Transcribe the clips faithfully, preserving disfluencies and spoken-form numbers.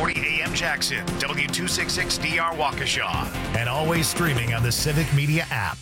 three A M Jackson, W two sixty-six D R Waukesha, and always streaming on the Civic Media app.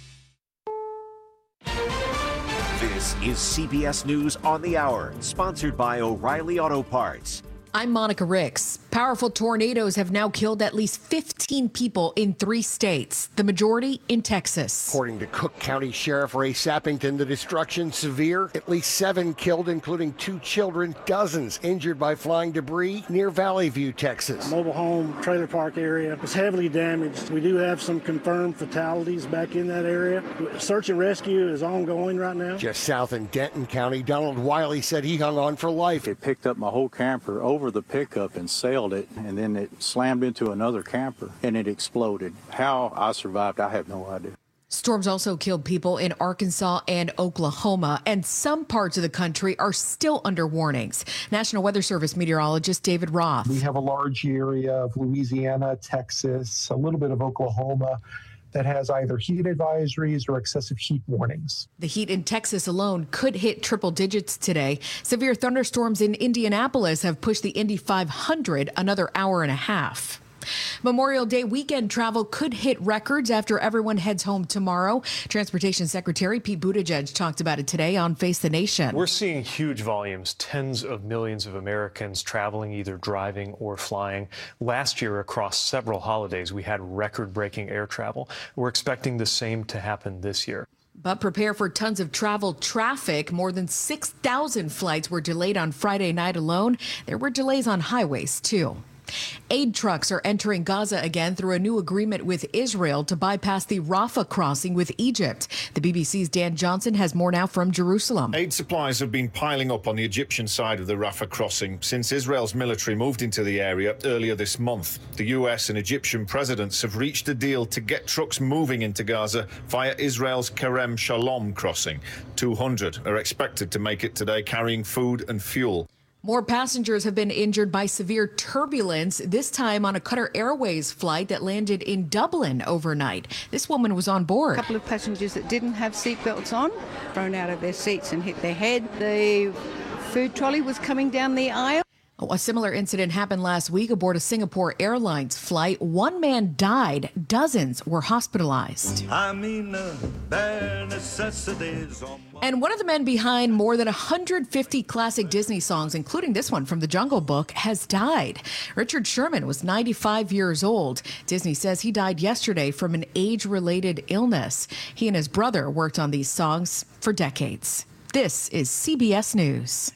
This is C B S News on the Hour, sponsored by O'Reilly Auto Parts. I'm Monica Ricks. Powerful tornadoes have now killed at least fifteen people in three states, the majority in Texas. According to Cook County Sheriff Ray Sappington, the destruction severe. At least seven killed, including two children, dozens injured by flying debris near Valley View, Texas. Mobile home trailer park area was heavily damaged. We do have some confirmed fatalities back in that area. Search and rescue is ongoing right now. Just south in Denton County, Donald Wiley said he hung on for life. It picked up my whole camper over the pickup and sailed it, and then it slammed into another camper and it exploded. How I survived, I have no idea. Storms also killed people in Arkansas and Oklahoma, and some parts of the country are still under warnings. National Weather Service meteorologist David Roth. We have a large area of Louisiana, Texas, a little bit of Oklahoma that has either heat advisories or excessive heat warnings. The heat in Texas alone could hit triple digits today. Severe thunderstorms in Indianapolis have pushed the Indy five hundred another hour and a half. Memorial Day weekend travel could hit records after everyone heads home tomorrow. Transportation Secretary Pete Buttigieg talked about it today on Face the Nation. We're seeing huge volumes, tens of millions of Americans traveling, either driving or flying. Last year, across several holidays, we had record-breaking air travel. We're expecting the same to happen this year. But prepare for tons of travel traffic. More than six thousand flights were delayed on Friday night alone. There were delays on highways, too. Aid trucks are entering Gaza again through a new agreement with Israel to bypass the Rafah crossing with Egypt. The B B C's Dan Johnson has more now from Jerusalem. Aid supplies have been piling up on the Egyptian side of the Rafah crossing since Israel's military moved into the area earlier this month. The U S and Egyptian presidents have reached a deal to get trucks moving into Gaza via Israel's Kerem Shalom crossing. two hundred are expected to make it today, carrying food and fuel. More passengers have been injured by severe turbulence, this time on a Qatar Airways flight that landed in Dublin overnight. This woman was on board. A couple of passengers that didn't have seatbelts on, thrown out of their seats and hit their head. The food trolley was coming down the aisle. Oh, a similar incident happened last week aboard a Singapore Airlines flight. One man died. Dozens were hospitalized. I mean, uh, bare necessities on my... And one of the men behind more than one hundred fifty classic Disney songs, including this one from The Jungle Book, has died. Richard Sherman was ninety-five years old. Disney says he died yesterday from an age-related illness. He and his brother worked on these songs for decades. This is C B S News.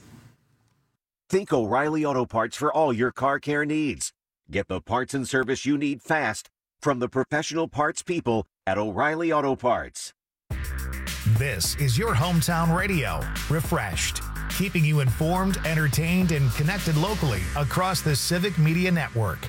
Think O'Reilly Auto Parts for all your car care needs. Get the parts and service you need fast from the professional parts people at O'Reilly Auto Parts. This is your hometown radio, Refreshed, keeping you informed, entertained, and connected locally across the Civic Media Network.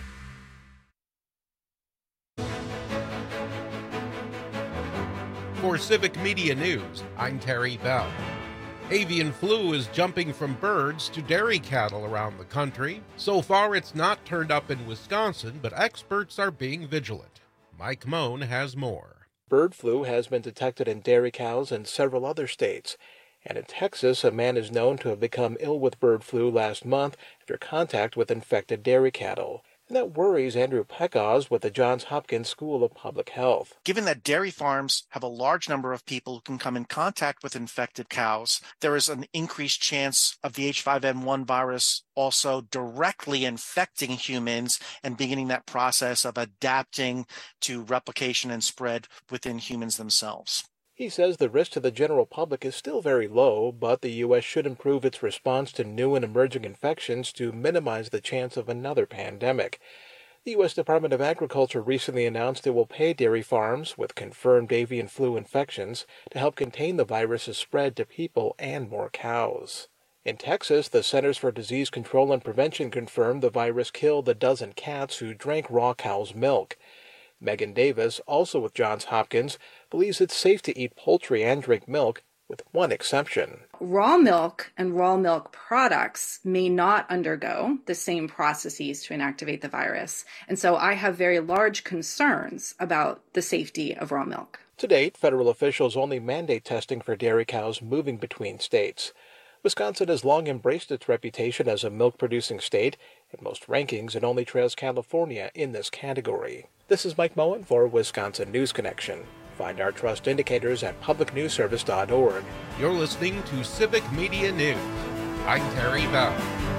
For Civic Media News, I'm Terry Bell. Avian flu is jumping from birds to dairy cattle around the country. So far, it's not turned up in Wisconsin, but experts are being vigilant. Mike Moan has more. Bird flu has been detected in dairy cows in several other states. And in Texas, a man is known to have become ill with bird flu last month after contact with infected dairy cattle. And that worries Andrew Peckoz with the Johns Hopkins School of Public Health. Given that dairy farms have a large number of people who can come in contact with infected cows, there is an increased chance of the H five N one virus also directly infecting humans and beginning that process of adapting to replication and spread within humans themselves. He says the risk to the general public is still very low, but the U S should improve its response to new and emerging infections to minimize the chance of another pandemic. The U S Department of Agriculture recently announced it will pay dairy farms with confirmed avian flu infections to help contain the virus's spread to people and more cows. In Texas, the Centers for Disease Control and Prevention confirmed the virus killed a dozen cats who drank raw cow's milk. Megan Davis, also with Johns Hopkins, believes it's safe to eat poultry and drink milk, with one exception. Raw milk and raw milk products may not undergo the same processes to inactivate the virus, and so I have very large concerns about the safety of raw milk. To date, federal officials only mandate testing for dairy cows moving between states. Wisconsin has long embraced its reputation as a milk-producing state. In most rankings, it only trails California in this category. This is Mike Moen for Wisconsin News Connection. Find our trust indicators at public news service dot org. You're listening to Civic Media News. I'm Terry Bell.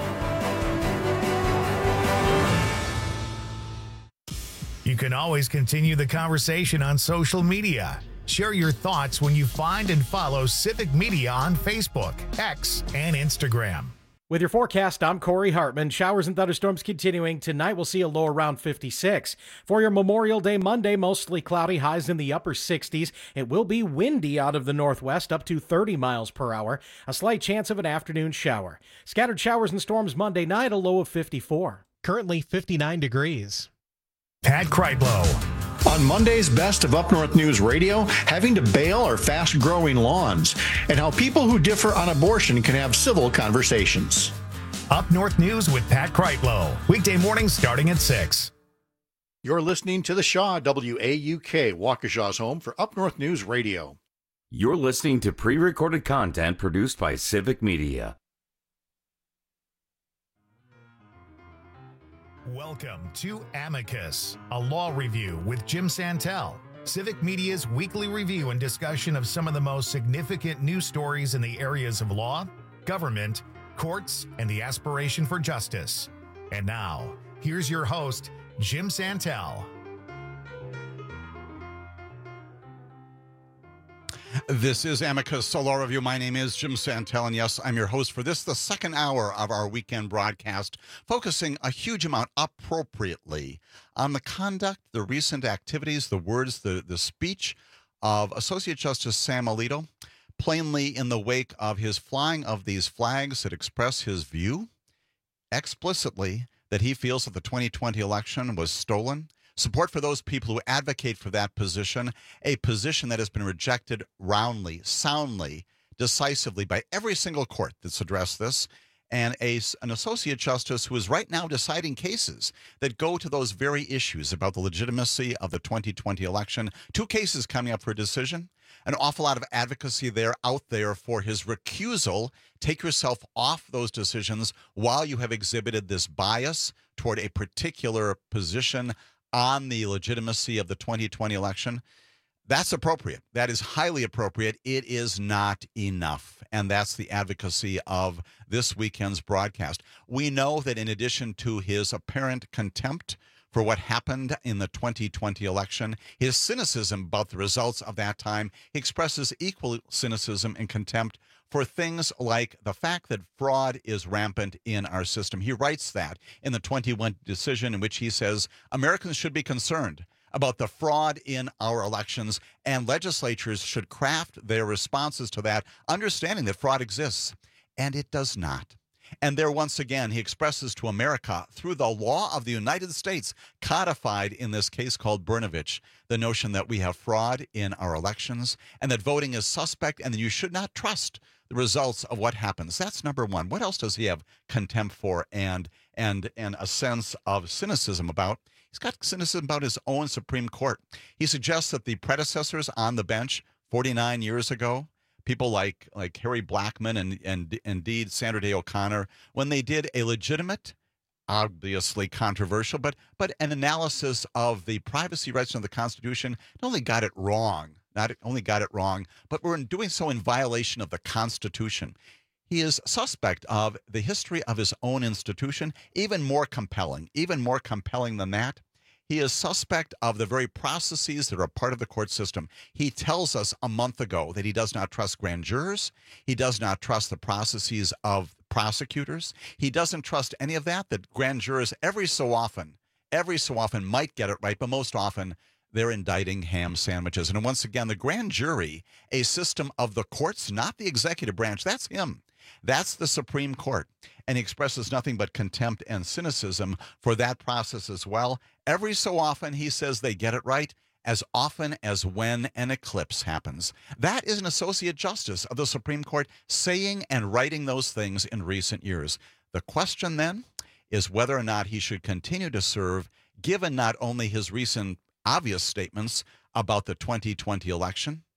You can always continue the conversation on social media. Share your thoughts when you find and follow Civic Media on Facebook, X, and Instagram. With your forecast, I'm Corey Hartman. Showers and thunderstorms continuing. Tonight we'll see a low around fifty-six. For your Memorial Day Monday, mostly cloudy, highs in the upper sixties. It will be windy out of the northwest, up to thirty miles per hour. A slight chance of an afternoon shower. Scattered showers and storms Monday night, a low of fifty-four. Currently fifty-nine degrees. Pat Kreitlow. On Monday's Best of Up North News Radio, having to bail our fast-growing lawns, and how people who differ on abortion can have civil conversations. Up North News with Pat Kreitlow. Weekday mornings starting at six. You're listening to the Shaw W A U K, Waukesha's home for Up North News Radio. You're listening to pre-recorded content produced by Civic Media. Welcome to Amicus, a law review with Jim Santel, Civic Media's weekly review and discussion of some of the most significant news stories in the areas of law, government, courts, and the aspiration for justice. And now, here's your host, Jim Santel. This is Amicus Law Review. My name is Jim Santel, and yes, I'm your host for this, the second hour of our weekend broadcast, focusing a huge amount appropriately on the conduct, the recent activities, the words, the, the speech of Associate Justice Sam Alito, plainly in the wake of his flying of these flags that express his view explicitly that he feels that the twenty twenty election was stolen. Support for those people who advocate for that position, a position that has been rejected roundly, soundly, decisively by every single court that's addressed this, and a, an associate justice who is right now deciding cases that go to those very issues about the legitimacy of the twenty twenty election. Two cases coming up for a decision. An awful lot of advocacy there out there for his recusal. Take yourself off those decisions while you have exhibited this bias toward a particular position on the legitimacy of the twenty twenty election. That's appropriate. That is highly appropriate. It is not enough. And that's the advocacy of this weekend's broadcast. We know that in addition to his apparent contempt for what happened in the twenty twenty election, his cynicism about the results of that time, he expresses equal cynicism and contempt for things like the fact that fraud is rampant in our system. He writes that in the twenty-one decision in which he says Americans should be concerned about the fraud in our elections, and legislatures should craft their responses to that, understanding that fraud exists, and it does not. And there, once again, he expresses to America, through the law of the United States, codified in this case called Brnovich, the notion that we have fraud in our elections and that voting is suspect and that you should not trust the results of what happens. That's number one. What else does he have contempt for and and and a sense of cynicism about? He's got cynicism about his own Supreme Court. He suggests that the predecessors on the bench forty-nine years ago, people like like Harry Blackmun and, and indeed Sandra Day O'Connor, when they did a legitimate, obviously controversial, but but an analysis of the privacy rights of the Constitution, not only got it wrong, not only got it wrong, but were doing so in violation of the Constitution. He is suspect of the history of his own institution, even more compelling, even more compelling than that. He is suspect of the very processes that are a part of the court system. He tells us a month ago that he does not trust grand jurors. He does not trust the processes of prosecutors. He doesn't trust any of that, that grand jurors every so often, every so often might get it right, but most often they're indicting ham sandwiches. And once again, the grand jury, a system of the courts, not the executive branch, that's him. That's the Supreme Court. And he expresses nothing but contempt and cynicism for that process as well. Every so often, he says they get it right, as often as when an eclipse happens. That is an associate justice of the Supreme Court saying and writing those things in recent years. The question then is whether or not he should continue to serve, given not only his recent obvious statements about the twenty twenty election,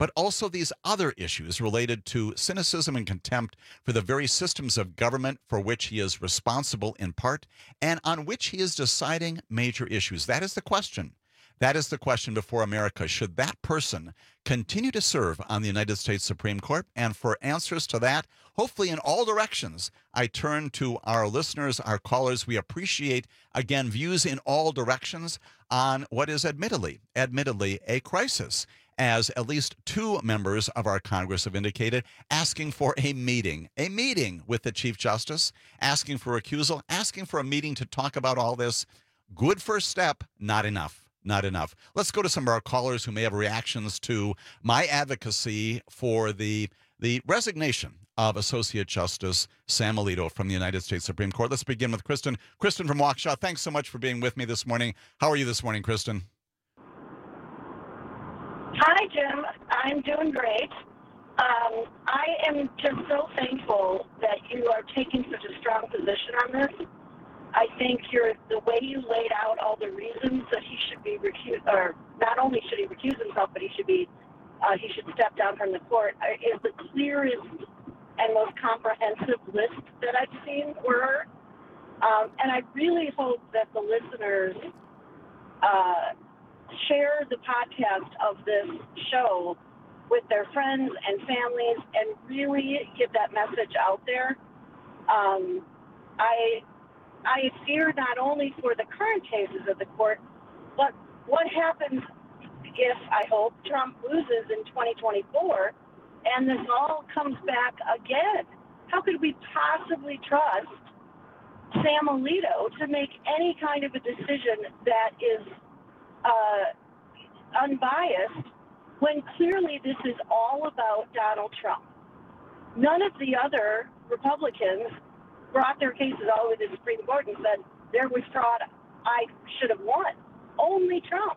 but also these other issues related to cynicism and contempt for the very systems of government for which he is responsible in part, and on which he is deciding major issues. That is the question. That is the question before America. Should that person continue to serve on the United States Supreme Court? And for answers to that, hopefully in all directions, I turn to our listeners, our callers. We appreciate, again, views in all directions on what is admittedly, admittedly a crisis, as at least two members of our Congress have indicated, asking for a meeting, a meeting with the Chief Justice, asking for recusal, asking for a meeting to talk about all this. Good first step, not enough. Not enough. Let's go to some of our callers who may have reactions to my advocacy for the the resignation of Associate Justice Sam Alito from the United States Supreme Court. Let's begin with Kristen. Kristen from Waukesha, thanks so much for being with me this morning. How are you this morning, Kristen? Hi, Jim. I'm doing great. Um, I am just so thankful that you are taking such a strong position on this. I think you're, the way you laid out all the reasons that he should be recused, or not only should he recuse himself, but he should be, uh, he should step down from the court, uh, is the clearest and most comprehensive list that I've seen for um, and I really hope that the listeners uh, share the podcast of this show with their friends and families and really get that message out there. Um, I I fear not only for the current cases of the court, but what happens if, I hope, Trump loses in twenty twenty-four and this all comes back again? How could we possibly trust Sam Alito to make any kind of a decision that is uh, unbiased when clearly this is all about Donald Trump? None of the other Republicans brought their cases all the way to the Supreme Court and said, there was fraud, I should have won. Only Trump.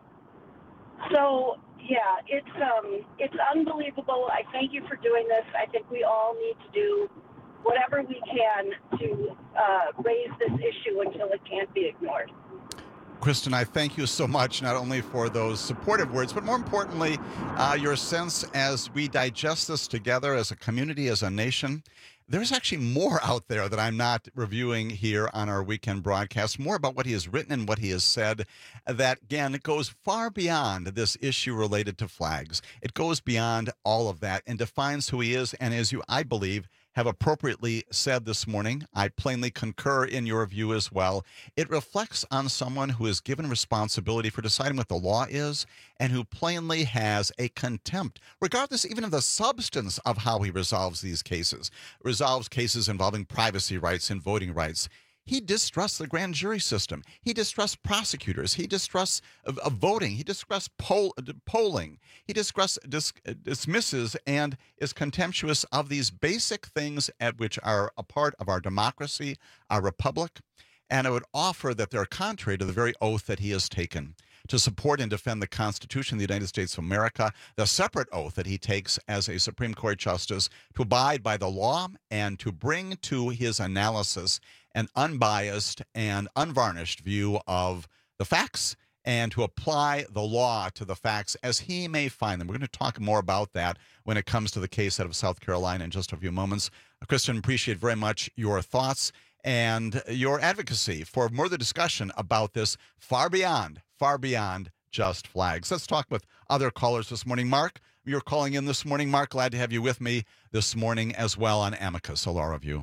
So, yeah, it's um, it's unbelievable. I thank you for doing this. I think we all need to do whatever we can to uh, raise this issue until it can't be ignored. Kristen, I thank you so much, not only for those supportive words, but more importantly, uh, your sense as we digest this together as a community, as a nation. There's actually more out there that I'm not reviewing here on our weekend broadcast, more about what he has written and what he has said that, again, it goes far beyond this issue related to flags. It goes beyond all of that and defines who he is. And as you, I believe, have appropriately said this morning, I plainly concur in your view as well. It reflects on someone who is given responsibility for deciding what the law is and who plainly has a contempt, regardless even of the substance of how he resolves these cases, resolves cases involving privacy rights and voting rights. He distrusts the grand jury system. He distrusts prosecutors. He distrusts uh, uh, voting. He distrusts poll, uh, polling. He distrusts, dis, uh, dismisses and is contemptuous of these basic things at which are a part of our democracy, our republic. And I would offer that they're contrary to the very oath that he has taken to support and defend the Constitution of the United States of America, the separate oath that he takes as a Supreme Court justice to abide by the law and to bring to his analysis an unbiased and unvarnished view of the facts and to apply the law to the facts as he may find them. We're going to talk more about that when it comes to the case out of South Carolina in just a few moments. Kristen, appreciate very much your thoughts and your advocacy for more of the discussion about this far beyond, far beyond just flags. Let's talk with other callers this morning. Mark, you're calling in this morning. Mark, glad to have you with me this morning as well on Amicus, a law review.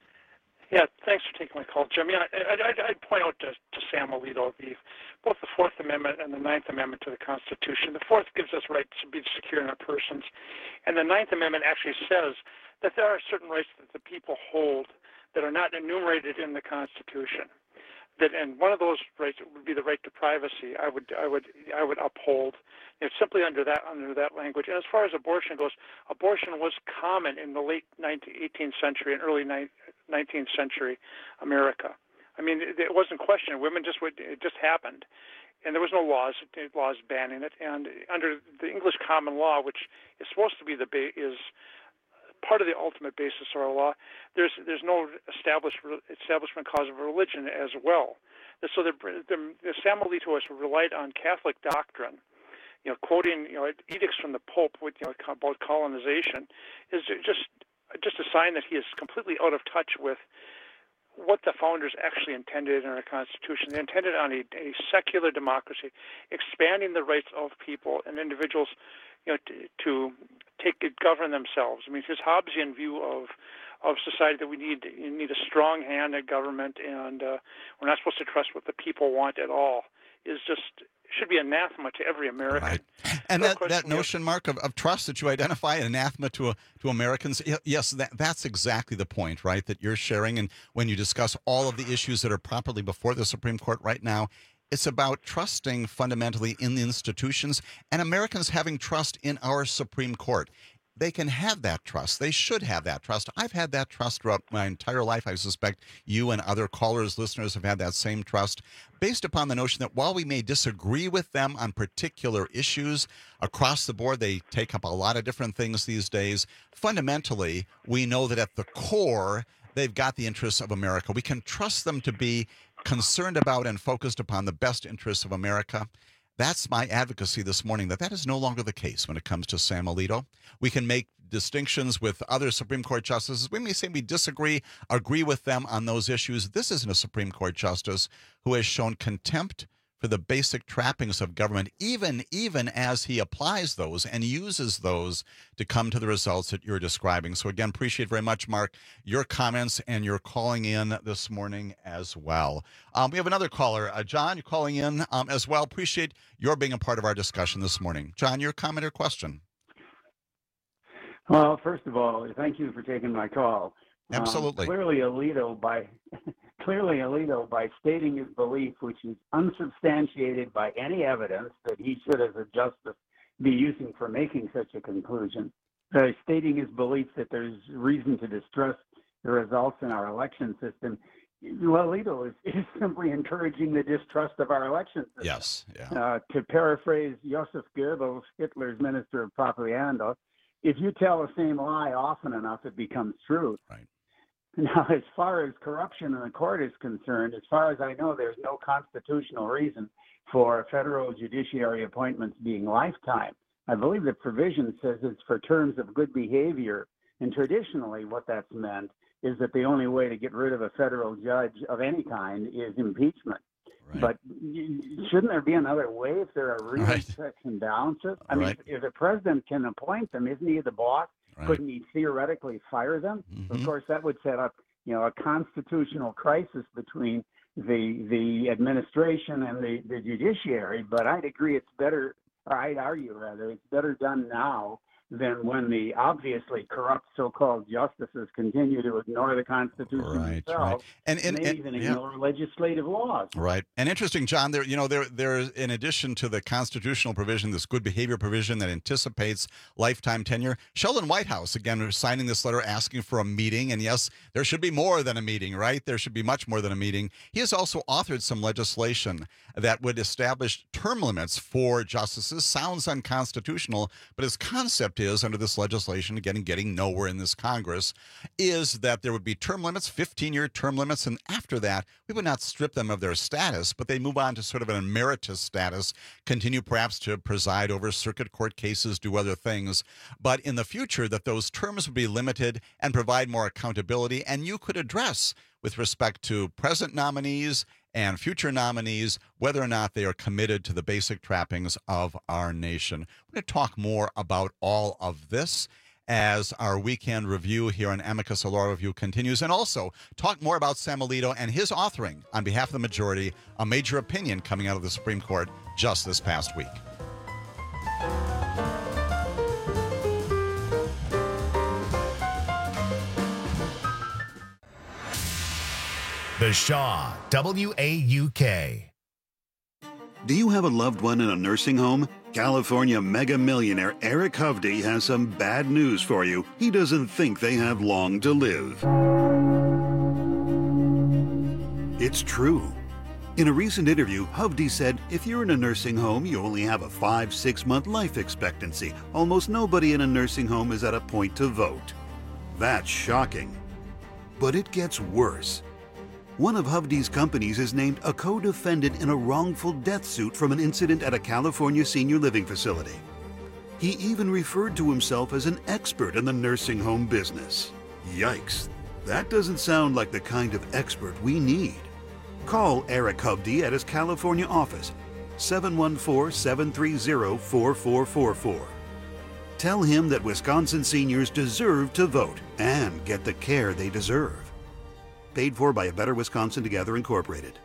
Yeah, thanks for taking my call, Jim. Yeah, I'd, I'd point out to, to Sam Alito the, both the Fourth Amendment and the Ninth Amendment to the Constitution. The Fourth gives us right to be secure in our persons, and the Ninth Amendment actually says that there are certain rights that the people hold that are not enumerated in the Constitution. That, and one of those rights would be the right to privacy. I would, I would, I would uphold. It's simply under that, under that language. And as far as abortion goes, abortion was common in the late eighteenth century and early nineteenth century America. I mean, it, it wasn't questioned. Women just would, it just happened, and there was no laws, laws banning it. And under the English common law, which is supposed to be the ba- is part of the ultimate basis of our law, there's there's no established establishment cause of religion as well. So the, the, the Sam Alito has relied on Catholic doctrine, you know, quoting, you know, edicts from the Pope with, you know, about colonization is just just a sign that he is completely out of touch with what the founders actually intended in our Constitution. They intended on a, a secular democracy, expanding the rights of people and individuals, you know, to, to take govern themselves. I mean, his Hobbesian view of of society, that we need you need a strong hand at government, and uh, we're not supposed to trust what the people want at all, is just should be anathema to every American. Right. And no that, question, that notion, Mark, of, of trust that you identify, anathema to a, to Americans, yes, that, that's exactly the point, right, that you're sharing. And when you discuss all of the issues that are properly before the Supreme Court right now, it's about trusting fundamentally in the institutions and Americans having trust in our Supreme Court. They can have that trust. They should have that trust. I've had that trust throughout my entire life. I suspect you and other callers, listeners have had that same trust based upon the notion that while we may disagree with them on particular issues across the board, they take up a lot of different things these days. Fundamentally, we know that at the core, they've got the interests of America. We can trust them to be concerned about and focused upon the best interests of America. That's my advocacy this morning, that that is no longer the case when it comes to Sam Alito. We can make distinctions with other Supreme Court justices. We may say we disagree, agree with them on those issues. This isn't a Supreme Court justice who has shown contempt for the basic trappings of government, even, even as he applies those and uses those to come to the results that you're describing. So again, appreciate very much, Mark, your comments and your calling in this morning as well. Um, we have another caller. Uh, John, you're calling in um, as well. Appreciate your being a part of our discussion this morning. John, your comment or question? Well, first of all, thank you for taking my call. Absolutely. Um, clearly, Alito, by clearly Alito, by stating his belief, which is unsubstantiated by any evidence that he should, as a justice, be using for making such a conclusion, by stating his belief that there's reason to distrust the results in our election system, well, Alito is, is simply encouraging the distrust of our election system. Yes. Yeah. Uh, to paraphrase Joseph Goebbels, Hitler's minister of propaganda, if you tell the same lie often enough, it becomes true. Right. Now, as far as corruption in the court is concerned, as far as I know, there's no constitutional reason for federal judiciary appointments being lifetime. I believe the provision says it's for terms of good behavior, and traditionally what that's meant is that the only way to get rid of a federal judge of any kind is impeachment. Right. But shouldn't there be another way if there are real right. checks and balances? I right. mean, if, if the president can appoint them, isn't he the boss? Right. Couldn't he theoretically fire them? Mm-hmm. Of course, that would set up, you know, a constitutional crisis between the the administration and the, the judiciary. But I'd agree it's better, or I'd argue rather, it's better done now than when the obviously corrupt so-called justices continue to ignore the Constitution right, themselves, right. and, and, and, and even yeah. ignore legislative laws. Right, and interesting, John. There, you know, there, there, in addition to the constitutional provision, this good behavior provision that anticipates lifetime tenure. Sheldon Whitehouse again signing this letter asking for a meeting, and yes, there should be more than a meeting, right? There should be much more than a meeting. He has also authored some legislation that would establish term limits for justices. Sounds unconstitutional, but his concept is, under this legislation, again, getting nowhere in this Congress, is that there would be term limits, fifteen-year term limits, and after that, we would not strip them of their status, but they move on to sort of an emeritus status, continue perhaps to preside over circuit court cases, do other things, but in the future, that those terms would be limited and provide more accountability, and you could address, with respect to present nominees and future nominees, whether or not they are committed to the basic trappings of our nation. We're going to talk more about all of this as our weekend review here on Amicus Law Review continues, and also talk more about Sam Alito and his authoring on behalf of the majority, a major opinion coming out of the Supreme Court just this past week. The Shaw, W A U K. Do you have a loved one in a nursing home? California mega millionaire Eric Hovde has some bad news for you. He doesn't think they have long to live. It's true. In a recent interview, Hovde said, if you're in a nursing home, you only have a five, six month life expectancy. Almost nobody in a nursing home is at a point to vote. That's shocking. But it gets worse. One of Hovde's companies is named a co-defendant in a wrongful death suit from an incident at a California senior living facility. He even referred to himself as an expert in the nursing home business. Yikes, that doesn't sound like the kind of expert we need. Call Eric Hovde at his California office, seven one four, seven three zero, four four four four. Tell him that Wisconsin seniors deserve to vote and get the care they deserve. Paid for by A Better Wisconsin Together, Incorporated.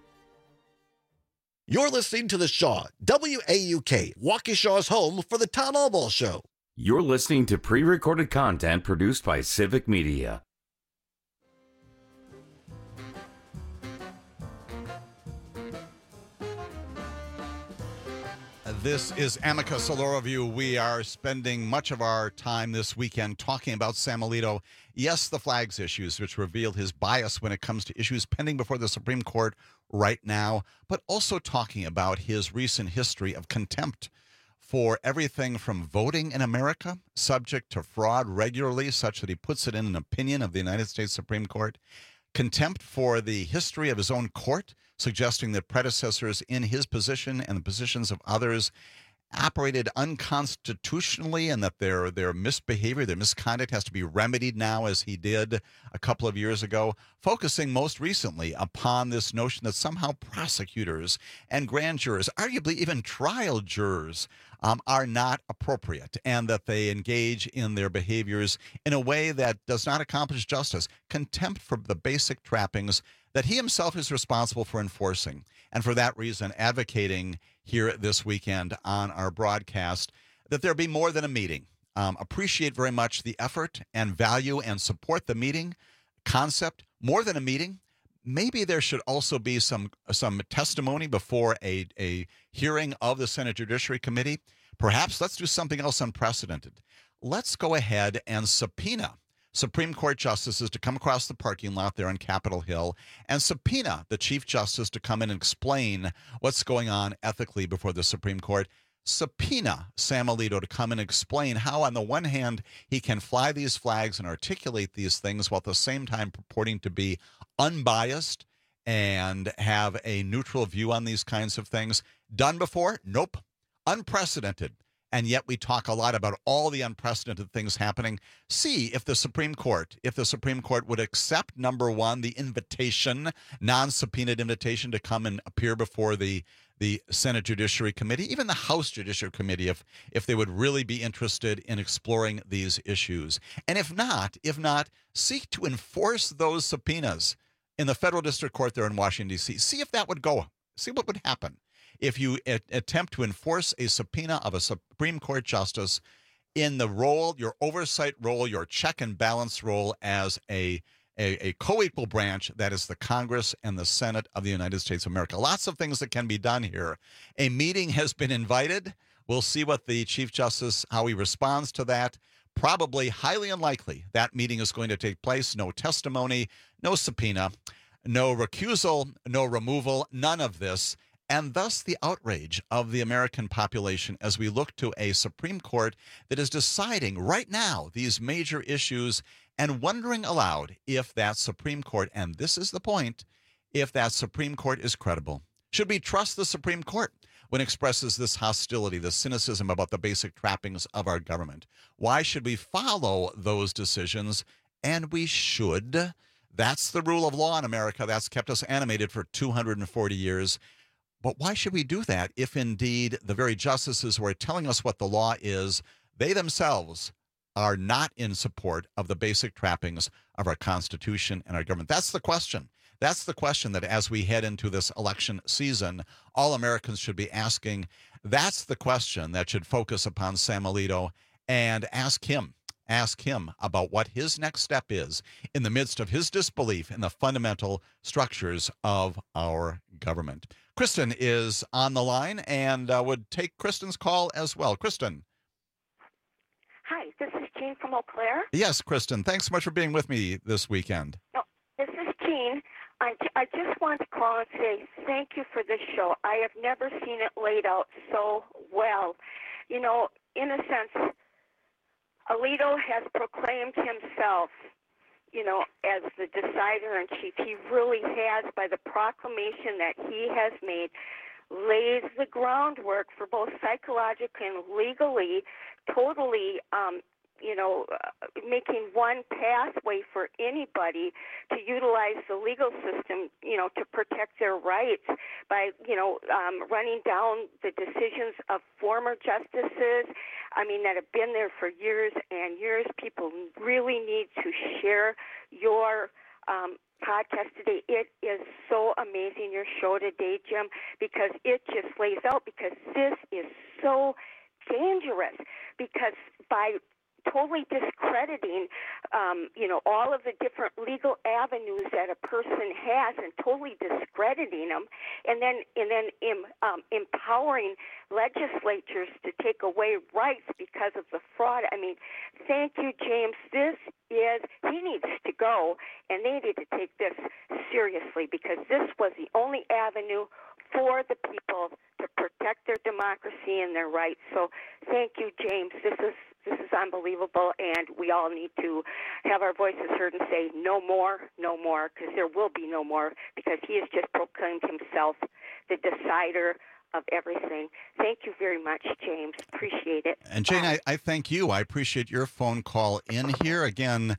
You're listening to The Shaw, W A U K, Waukesha's home for the Tom Albaugh Show. You're listening to pre-recorded content produced by Civic Media. This is Amicus, a law review. We are spending much of our time this weekend talking about Sam Alito. Yes, the flags issues, which revealed his bias when it comes to issues pending before the Supreme Court right now, but also talking about his recent history of contempt for everything from voting in America, subject to fraud regularly, such that he puts it in an opinion of the United States Supreme Court, contempt for the history of his own court, suggesting that predecessors in his position and the positions of others operated unconstitutionally and that their their misbehavior, their misconduct has to be remedied now as he did a couple of years ago, focusing most recently upon this notion that somehow prosecutors and grand jurors, arguably even trial jurors, um, are not appropriate and that they engage in their behaviors in a way that does not accomplish justice, contempt for the basic trappings that he himself is responsible for enforcing, and for that reason advocating here this weekend on our broadcast that there be more than a meeting. Um, appreciate very much the effort and value and support the meeting concept. More than a meeting, maybe there should also be some some testimony before a, a hearing of the Senate Judiciary Committee. Perhaps let's do something else unprecedented. Let's go ahead and subpoena Supreme Court justices to come across the parking lot there on Capitol Hill and subpoena the Chief Justice to come in and explain what's going on ethically before the Supreme Court. Subpoena Sam Alito to come and explain how, on the one hand, he can fly these flags and articulate these things while at the same time purporting to be unbiased and have a neutral view on these kinds of things. Done before? Nope. Unprecedented. And yet we talk a lot about all the unprecedented things happening. See if the Supreme Court, if the Supreme Court would accept, number one, the invitation, non-subpoenaed invitation to come and appear before the, the Senate Judiciary Committee, even the House Judiciary Committee, if, if they would really be interested in exploring these issues. And if not, if not, seek to enforce those subpoenas in the federal district court there in Washington, D C. See if that would go. See what would happen if you a- attempt to enforce a subpoena of a Supreme Court justice in the role, your oversight role, your check and balance role as a, a, a co-equal branch that is the Congress and the Senate of the United States of America. Lots of things that can be done here. A meeting has been invited. We'll see what the Chief Justice, how he responds to that. Probably highly unlikely that meeting is going to take place. No testimony, no subpoena, no recusal, no removal, none of this. And thus the outrage of the American population as we look to a Supreme Court that is deciding right now these major issues and wondering aloud if that Supreme Court, and this is the point, if that Supreme Court is credible. Should we trust the Supreme Court when it expresses this hostility, this cynicism about the basic trappings of our government? Why should we follow those decisions? And we should. That's the rule of law in America. That's kept us animated for two hundred forty years. But why should we do that if indeed the very justices who are telling us what the law is, they themselves are not in support of the basic trappings of our Constitution and our government? That's the question. That's the question that as we head into this election season, all Americans should be asking. That's the question that should focus upon Sam Alito and ask him, ask him about what his next step is in the midst of his disbelief in the fundamental structures of our government. Kristen is on the line and uh, would take Kristen's call as well. Kristen. Hi, this is Jean from Eau Claire. Yes, Kristen. Thanks so much for being with me this weekend. No, this is Jean. I, I just want to call and say thank you for this show. I have never seen it laid out so well. You know, in a sense, Alito has proclaimed himself you know, as the decider-in-chief, he really has, by the proclamation that he has made, lays the groundwork for both psychologically and legally, totally, um, you know, uh, making one pathway for anybody to utilize the legal system, you know, to protect their rights by, you know, um, running down the decisions of former justices, I mean, that have been there for years and years. People really need to share your um, podcast today. It is so amazing, your show today, Jim, because it just lays out, because this is so dangerous, because by totally discrediting, um, you know, all of the different legal avenues that a person has, and totally discrediting them, and then and then em, um, empowering legislatures to take away rights because of the fraud. I mean, thank you, James. This is, he needs to go, and they need to take this seriously, because this was the only avenue for the people to protect their democracy and their rights. So thank you, James. This is This is unbelievable, and we all need to have our voices heard and say no more, no more, because there will be no more, because he has just proclaimed himself the decider of everything. Thank you very much, James. Appreciate it. And Jane, I, I thank you. I appreciate your phone call in here. Again,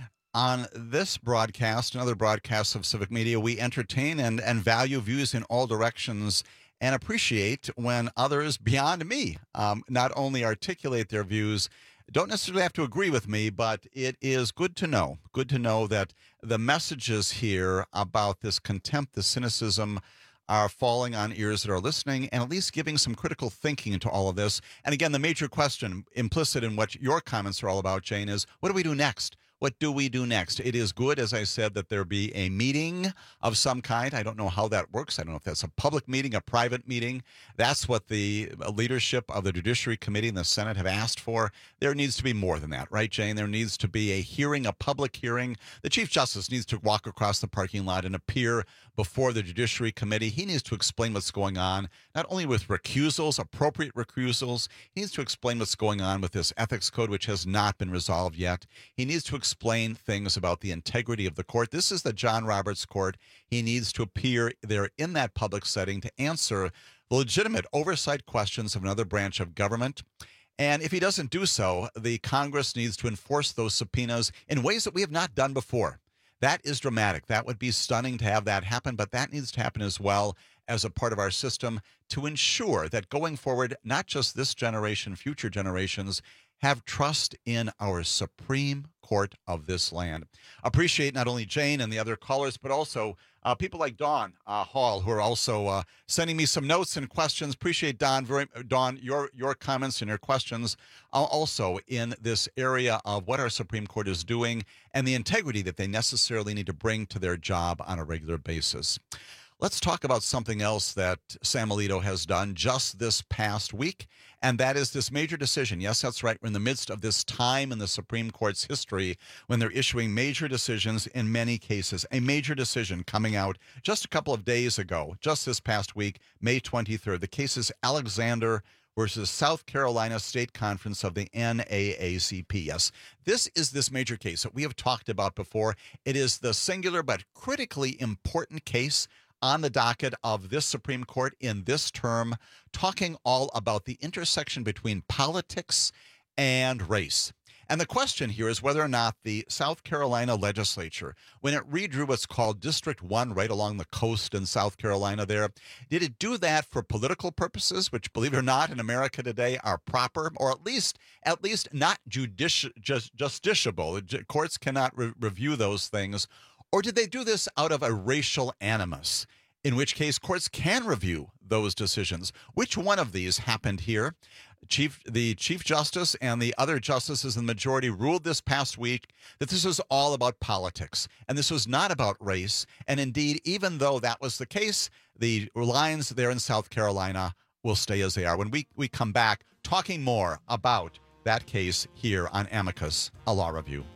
on this broadcast and other broadcasts of Civic Media, we entertain and, and value views in all directions, and appreciate when others beyond me um, not only articulate their views, don't necessarily have to agree with me, but it is good to know, good to know that the messages here about this contempt, this cynicism, are falling on ears that are listening, and at least giving some critical thinking into all of this. And again, the major question implicit in what your comments are all about, Jane, is what do we do next? What do we do next? It is good, as I said, that there be a meeting of some kind. I don't know how that works. I don't know if that's a public meeting, a private meeting. That's what the leadership of the Judiciary Committee and the Senate have asked for. There needs to be more than that, right, Jane? There needs to be a hearing, a public hearing. The Chief Justice needs to walk across the parking lot and appear before the Judiciary Committee. He needs to explain what's going on, not only with recusals, appropriate recusals. He needs to explain what's going on with this ethics code, which has not been resolved yet. He needs to explain things about the integrity of the court. This is the John Roberts Court. He needs to appear there in that public setting to answer the legitimate oversight questions of another branch of government. And if he doesn't do so, the Congress needs to enforce those subpoenas in ways that we have not done before. That is dramatic. That would be stunning to have that happen, but that needs to happen as well as a part of our system to ensure that going forward, not just this generation, future generations have trust in our Supreme Court of this land. Appreciate not only Jane and the other callers, but also uh, people like Dawn uh, Hall, who are also uh, sending me some notes and questions. Appreciate, Dawn, very, Dawn your, your comments and your questions uh, also in this area of what our Supreme Court is doing and the integrity that they necessarily need to bring to their job on a regular basis. Let's talk about something else that Sam Alito has done just this past week, and that is this major decision. Yes, that's right. We're in the midst of this time in the Supreme Court's history when they're issuing major decisions in many cases. A major decision coming out just a couple of days ago, just this past week, May twenty-third. The case is Alexander versus South Carolina State Conference of the N double A C P. Yes, this is this major case that we have talked about before. It is the singular but critically important case on the docket of this Supreme Court in this term, talking all about the intersection between politics and race. And the question here is whether or not the South Carolina legislature, when it redrew what's called District one right along the coast in South Carolina there, did it do that for political purposes, which, believe it or not, in America today are proper, or at least at least not judici- just, justiciable. Courts cannot re- review those things. Or did they do this out of a racial animus, in which case courts can review those decisions? Which one of these happened here? Chief, the Chief Justice and the other justices in the majority ruled this past week that this was all about politics, and this was not about race. And indeed, even though that was the case, the lines there in South Carolina will stay as they are. When we, we come back, talking more about that case here on Amicus, a law review.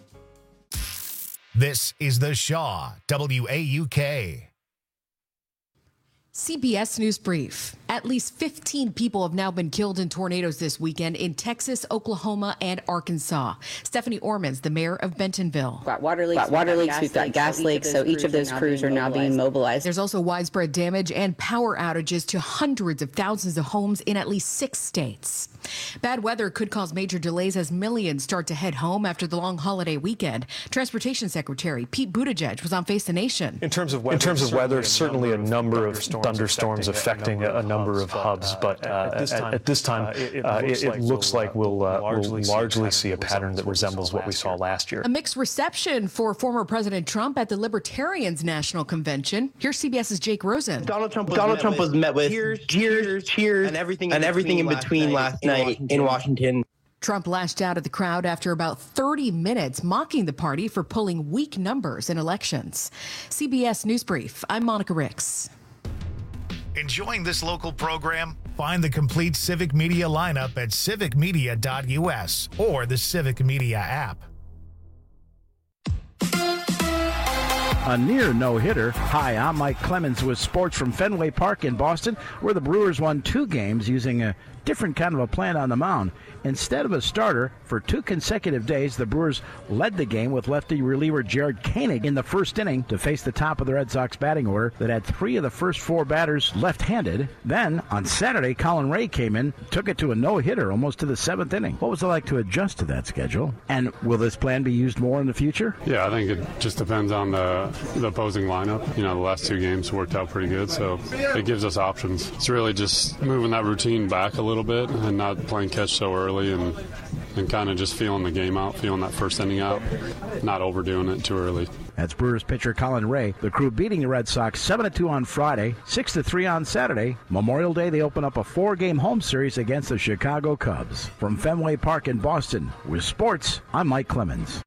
This is The Shaw, W A U K. C B S News Brief. At least fifteen people have now been killed in tornadoes this weekend in Texas, Oklahoma, and Arkansas. Stephanie Ormans, the mayor of Bentonville. We've got water leaks, got water leaks, we've got gas leaks, so each of those crews are now being mobilized. There's also widespread damage and power outages to hundreds of thousands of homes in at least six states. Bad weather could cause major delays as millions start to head home after the long holiday weekend. Transportation Secretary Pete Buttigieg was on Face the Nation. In terms of weather, in terms of weather certainly a number of thunderstorms affecting a number of hubs, but uh, at, at this time, uh, it, uh, it, it looks like we'll, uh, we'll largely see a pattern that resembles what we saw last year. A mixed reception for former President Trump at the Libertarians National Convention. Here's CBS's Jake Rosen. Donald Trump was, Donald met, Trump was with met with cheers, cheers, cheers, and everything, and everything in between last night, last night in Washington. Trump lashed out at the crowd after about thirty minutes, mocking the party for pulling weak numbers in elections. C B S News Brief, I'm Monica Ricks. Enjoying this local program? Find the complete Civic Media lineup at civic media dot U S or the Civic Media app. A near no-hitter. Hi, I'm Mike Clemens with sports from Fenway Park in Boston, where the Brewers won two games using a different kind of a plan on the mound. Instead of a starter, for two consecutive days, the Brewers led the game with lefty reliever Jared Koenig in the first inning to face the top of the Red Sox batting order that had three of the first four batters left-handed. Then, on Saturday, Colin Ray came in, took it to a no-hitter almost to the seventh inning. What was it like to adjust to that schedule? And will this plan be used more in the future? Yeah, I think it just depends on the, the opposing lineup. You know, the last two games worked out pretty good, so it gives us options. It's really just moving that routine back a little bit and not playing catch so early and and kind of just feeling the game out, feeling that first inning out, not overdoing it too early. That's Brewers pitcher Colin Ray. The Crew beating the Red Sox seven to two on Friday, six to three on Saturday. Memorial Day, they open up a four-game home series against the Chicago Cubs. From Fenway Park in Boston, with sports, I'm Mike Clemens.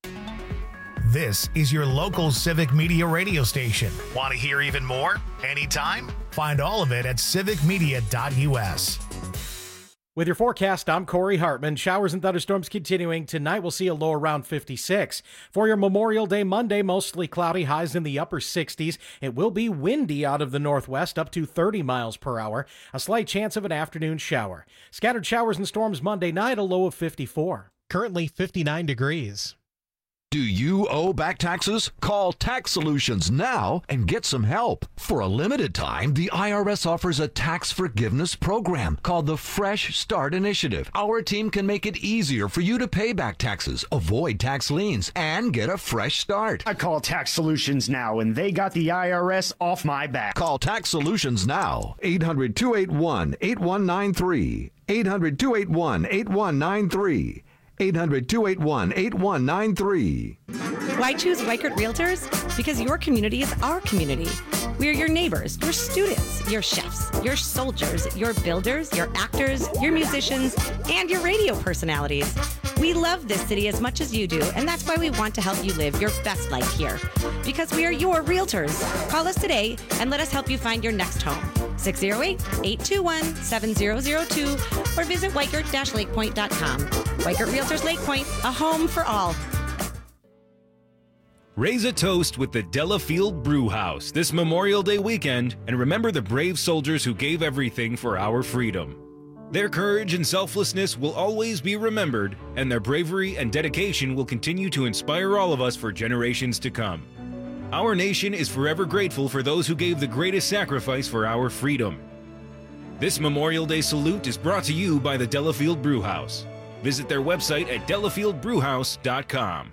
This is your local Civic Media radio station. Want to hear even more? Anytime? Find all of it at civic media dot U S. With your forecast, I'm Corey Hartman. Showers and thunderstorms continuing. Tonight we'll see a low around fifty-six. For your Memorial Day Monday, mostly cloudy, highs in the upper sixties. It will be windy out of the northwest, up to thirty miles per hour. A slight chance of an afternoon shower. Scattered showers and storms Monday night, a low of fifty-four. Currently fifty-nine degrees. Do you owe back taxes? Call Tax Solutions now and get some help. For a limited time, the I R S offers a tax forgiveness program called the Fresh Start Initiative. Our team can make it easier for you to pay back taxes, avoid tax liens, and get a fresh start. I call Tax Solutions now, and they got the I R S off my back. Call Tax Solutions now. eight hundred, two eight one, eight one nine three. eight hundred, two eight one, eight one nine three. eight hundred, two eight one, eight one nine three. Why choose Weichert Realtors? Because your community is our community. We are your neighbors, your students, your chefs, your soldiers, your builders, your actors, your musicians, and your radio personalities. We love this city as much as you do, and that's why we want to help you live your best life here. Because we are your realtors. Call us today and let us help you find your next home. six oh eight, eight two one, seven oh oh two or visit weichert dash lake point dot com. Weichert Realtors Lake Point, a home for all. Raise a toast with the Delafield Brew House this Memorial Day weekend and remember the brave soldiers who gave everything for our freedom. Their courage and selflessness will always be remembered, and their bravery and dedication will continue to inspire all of us for generations to come. Our nation is forever grateful for those who gave the greatest sacrifice for our freedom. This Memorial Day salute is brought to you by the Delafield Brew House. Visit their website at delafield brew house dot com.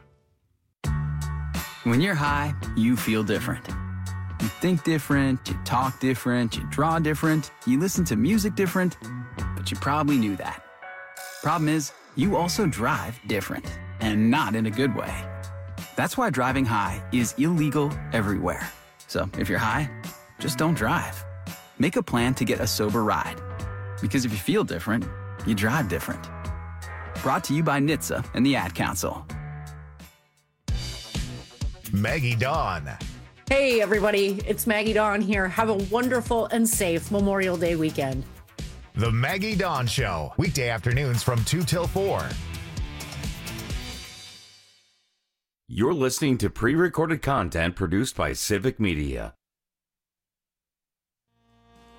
When you're high, you feel different. You think different, you talk different, you draw different, you listen to music different, but you probably knew that. Problem is, you also drive different, and not in a good way. That's why driving high is illegal everywhere. So if you're high, just don't drive. Make a plan to get a sober ride. Because if you feel different, you drive different. Brought to you by N H T S A and the Ad Council. Maggie Dawn. Hey, everybody. It's Maggie Dawn here. Have a wonderful and safe Memorial Day weekend. The Maggie Dawn Show, weekday afternoons from two till four. You're listening to pre-recorded content produced by Civic Media.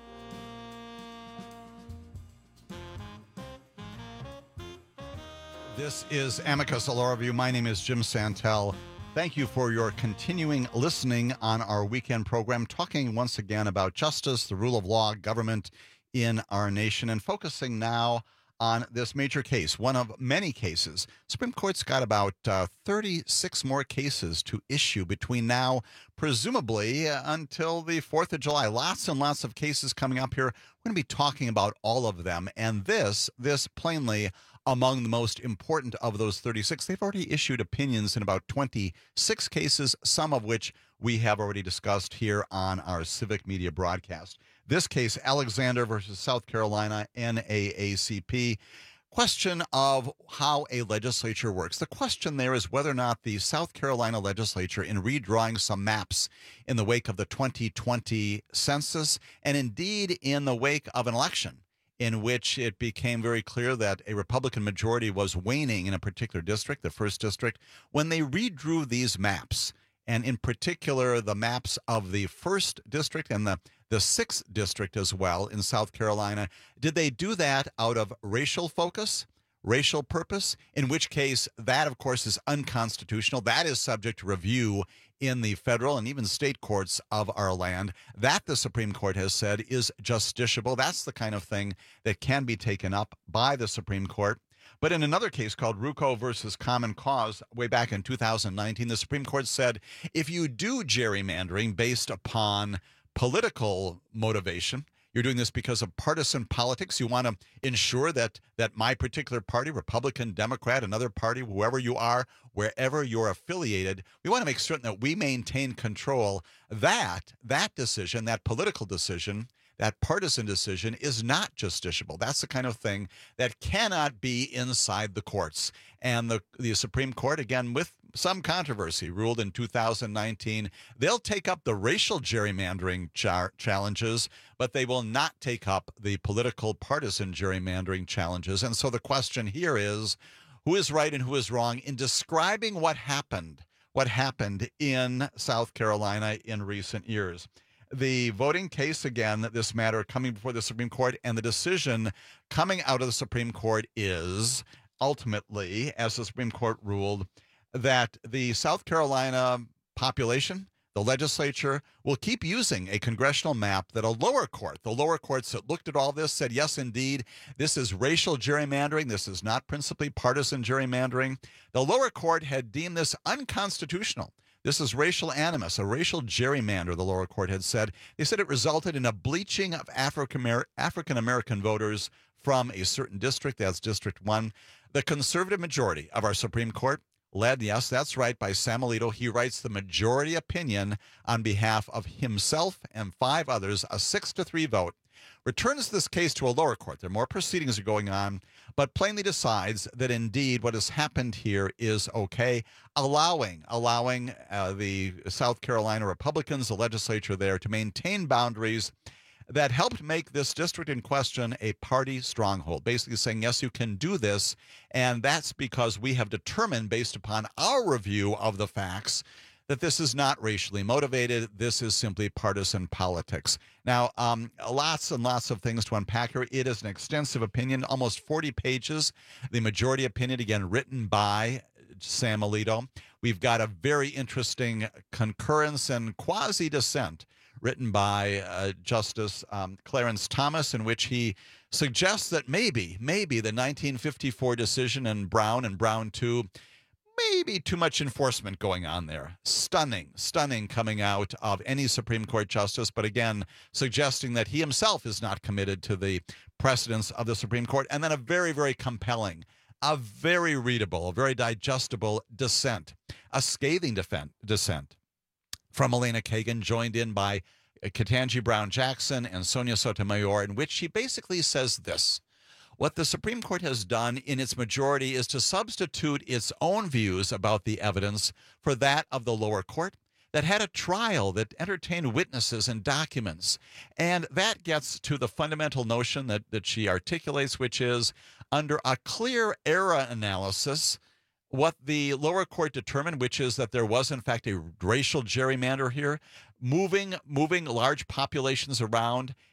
This is Amicus, a law review. My name is Jim Santel. Thank you for your continuing listening on our weekend program, talking once again about justice, the rule of law, government in our nation, and focusing now on this major case, one of many cases. Supreme Court's got about uh, thirty-six more cases to issue between now, presumably uh, until the fourth of July. Lots and lots of cases coming up here. We're going to be talking about all of them. And this, this plainly among the most important of those thirty-six. They've already issued opinions in about twenty-six cases, some of which we have already discussed here on our Civic Media broadcast. This case, Alexander versus South Carolina, N double A C P. Question of how a legislature works. The question there is whether or not the South Carolina legislature, in redrawing some maps in the wake of the twenty twenty census, and indeed in the wake of an election in which it became very clear that a Republican majority was waning in a particular district, the first district, when they redrew these maps, and in particular the maps of the first district and the, the sixth district as well in South Carolina, did they do that out of racial focus, racial purpose, in which case that, of course, is unconstitutional. That is subject to review in the federal and even state courts of our land. That, the Supreme Court has said, is justiciable. That's the kind of thing that can be taken up by the Supreme Court. But in another case called Ruocco versus Common Cause, way back in two thousand nineteen, the Supreme Court said if you do gerrymandering based upon political motivation, you're doing this because of partisan politics, you want to ensure that that my particular party, Republican, Democrat, another party, whoever you are, wherever you're affiliated, we want to make certain that we maintain control. That, that decision, that political decision, that partisan decision is not justiciable. That's the kind of thing that cannot be inside the courts. And the, the Supreme Court, again, with some controversy, ruled in two thousand nineteen, they'll take up the racial gerrymandering char- challenges, but they will not take up the political partisan gerrymandering challenges. And so the question here is, who is right and who is wrong in describing what happened, what happened in South Carolina in recent years? The voting case, again, this matter coming before the Supreme Court, and the decision coming out of the Supreme Court is ultimately, as the Supreme Court ruled, that the South Carolina population, the legislature, will keep using a congressional map that a lower court, the lower courts that looked at all this said, yes, indeed, this is racial gerrymandering. This is not principally partisan gerrymandering. The lower court had deemed this unconstitutional. This is racial animus, a racial gerrymander, the lower court had said. They said it resulted in a bleaching of African-American voters from a certain district, that's District one. The conservative majority of our Supreme Court, led, yes, that's right, by Sam Alito. He writes the majority opinion on behalf of himself and five others, a six to three vote, returns this case to a lower court. There are more proceedings are going on, but plainly decides that indeed what has happened here is okay, allowing allowing uh, the South Carolina Republicans, the legislature there, to maintain boundaries that helped make this district in question a party stronghold, basically saying, yes, you can do this, and that's because we have determined, based upon our review of the facts, that this is not racially motivated. This is simply partisan politics. Now, um, lots and lots of things to unpack here. It is an extensive opinion, almost forty pages. The majority opinion, again, written by Sam Alito. We've got a very interesting concurrence and quasi-dissent written by uh, Justice um, Clarence Thomas, in which he suggests that maybe, maybe the nineteen fifty-four decision in Brown and Brown two, maybe too much enforcement going on there. Stunning, stunning coming out of any Supreme Court justice, but again, suggesting that he himself is not committed to the precedents of the Supreme Court. And then a very, very compelling, a very readable, a very digestible dissent, a scathing defend, dissent from Elena Kagan, joined in by Ketanji Brown Jackson and Sonia Sotomayor, in which she basically says this: what the Supreme Court has done in its majority is to substitute its own views about the evidence for that of the lower court that had a trial, that entertained witnesses and documents. And that gets to the fundamental notion that, that she articulates, which is, under a clear error analysis, what the lower court determined, which is that there was, in fact, a racial gerrymander here, moving moving large populations around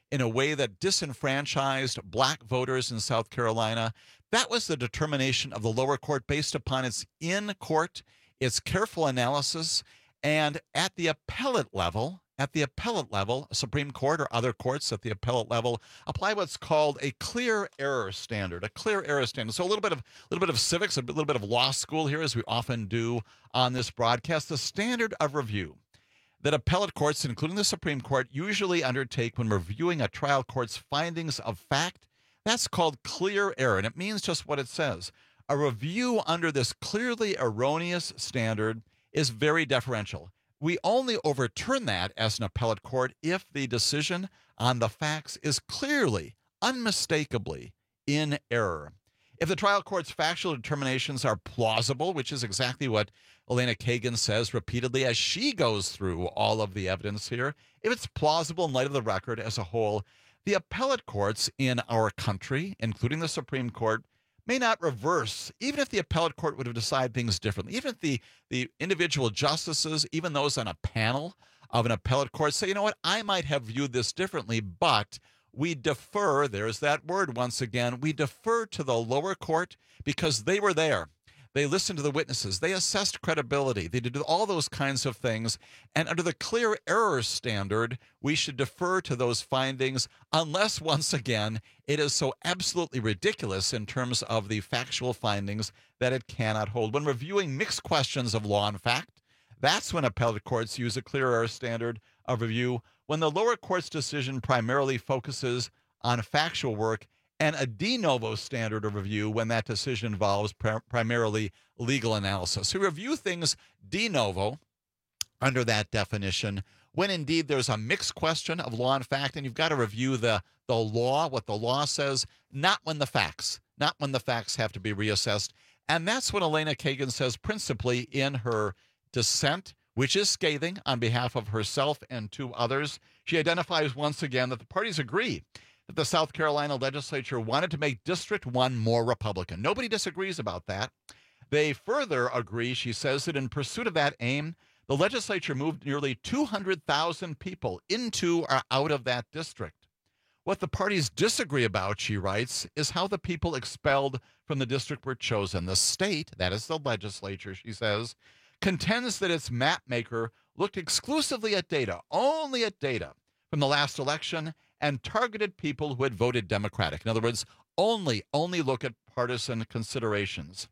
in a way that disenfranchised black voters in South Carolina. That was the determination of the lower court based upon its in-court, its careful analysis, and at the appellate level, at the appellate level, Supreme Court or other courts at the appellate level apply what's called a clear error standard, a clear error standard. So a little bit of a little bit of civics, a little bit of law school here, as we often do on this broadcast. The standard of review that appellate courts, including the Supreme Court, usually undertake when reviewing a trial court's findings of fact, that's called clear error, and it means just what it says. A review under this clearly erroneous standard is very deferential. We only overturn that as an appellate court if the decision on the facts is clearly, unmistakably in error. If the trial court's factual determinations are plausible, which is exactly what Elena Kagan says repeatedly as she goes through all of the evidence here, if it's plausible in light of the record as a whole, the appellate courts in our country, including the Supreme Court, may not reverse, even if the appellate court would have decided things differently. Even if the, the individual justices, even those on a panel of an appellate court say, you know what, I might have viewed this differently, but we defer, there's that word once again, we defer to the lower court because they were there. They listened to the witnesses. They assessed credibility. They did all those kinds of things. And under the clear error standard, we should defer to those findings unless, once again, it is so absolutely ridiculous in terms of the factual findings that it cannot hold. When reviewing mixed questions of law and fact, that's when appellate courts use a clear error standard of review. When the lower court's decision primarily focuses on factual work, and a de novo standard of review when that decision involves pr- primarily legal analysis. So review things de novo under that definition when indeed there's a mixed question of law and fact, and you've got to review the, the law, what the law says, not when the facts, not when the facts have to be reassessed. And that's what Elena Kagan says principally in her dissent, which is scathing on behalf of herself and two others. She identifies once again that the parties agree that the South Carolina legislature wanted to make District one more Republican. Nobody disagrees about that. They further agree, she says, that in pursuit of that aim, the legislature moved nearly two hundred thousand people into or out of that district. What the parties disagree about, she writes, is how the people expelled from the district were chosen. The state, that is the legislature, she says, contends that its map maker looked exclusively at data, only at data from the last election, and targeted people who had voted Democratic. In other words, only, only look at partisan considerations.